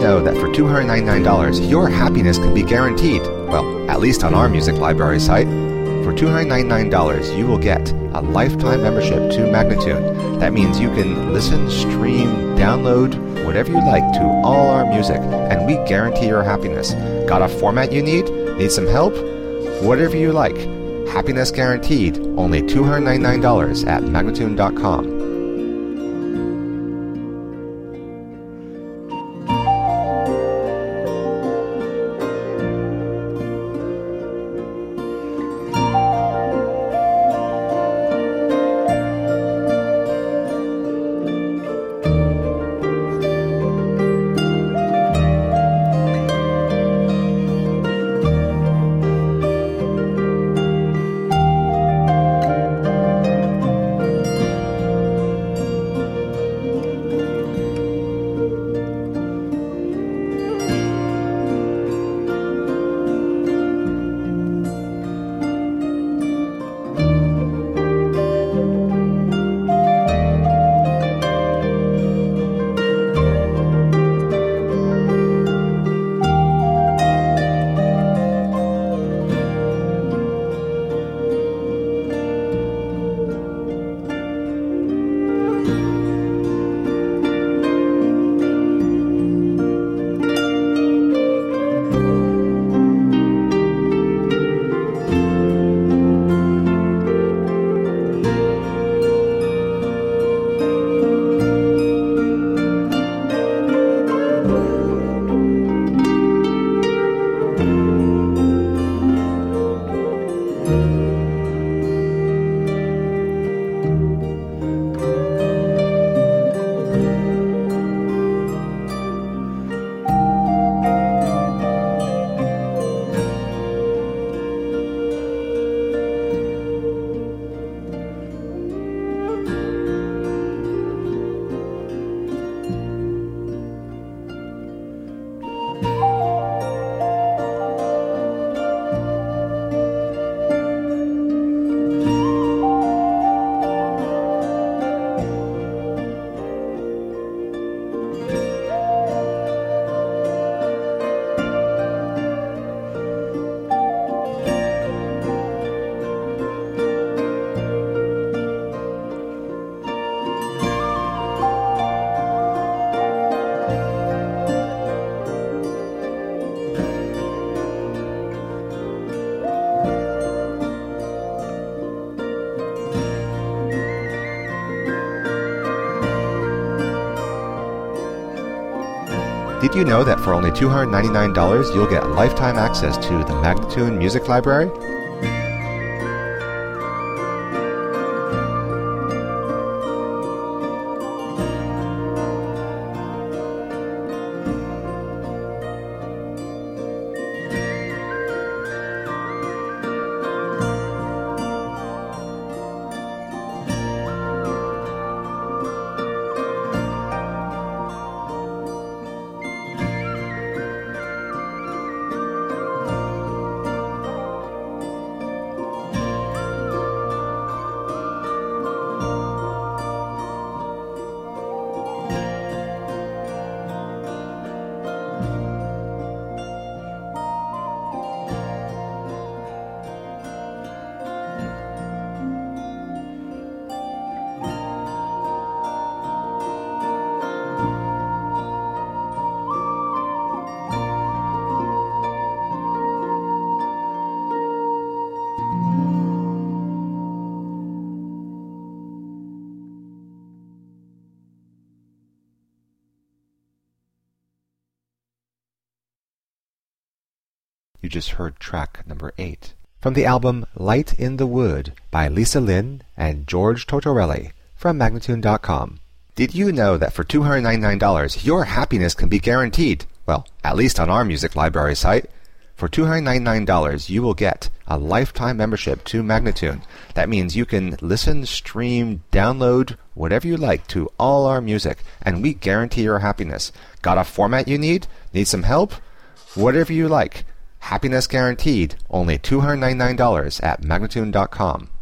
know that for $299, your happiness can be guaranteed? Well, at least on our music library site. For $299, you will get a lifetime membership to Magnatune. That means you can listen, stream, download, whatever you like to all our music, and we guarantee your happiness. Got a format you need? Need some help? Whatever you like. Happiness guaranteed. Only $299 at Magnatune.com. Did you know that for only $299 you'll get lifetime access to the Magnatune Music Library? You just heard track number 8 from the album Light in the Wood by Lisa Lynn and George Tortorelli from Magnatune.com. Did you know that for $299 your happiness can be guaranteed? Well, at least on our music library site. For $299 you will get a lifetime membership to Magnatune. That means you can listen, stream, download, whatever you like to all our music, and we guarantee your happiness. Got a format you need? Need some help? Whatever you like. Happiness guaranteed. Only $299 at Magnatune.com.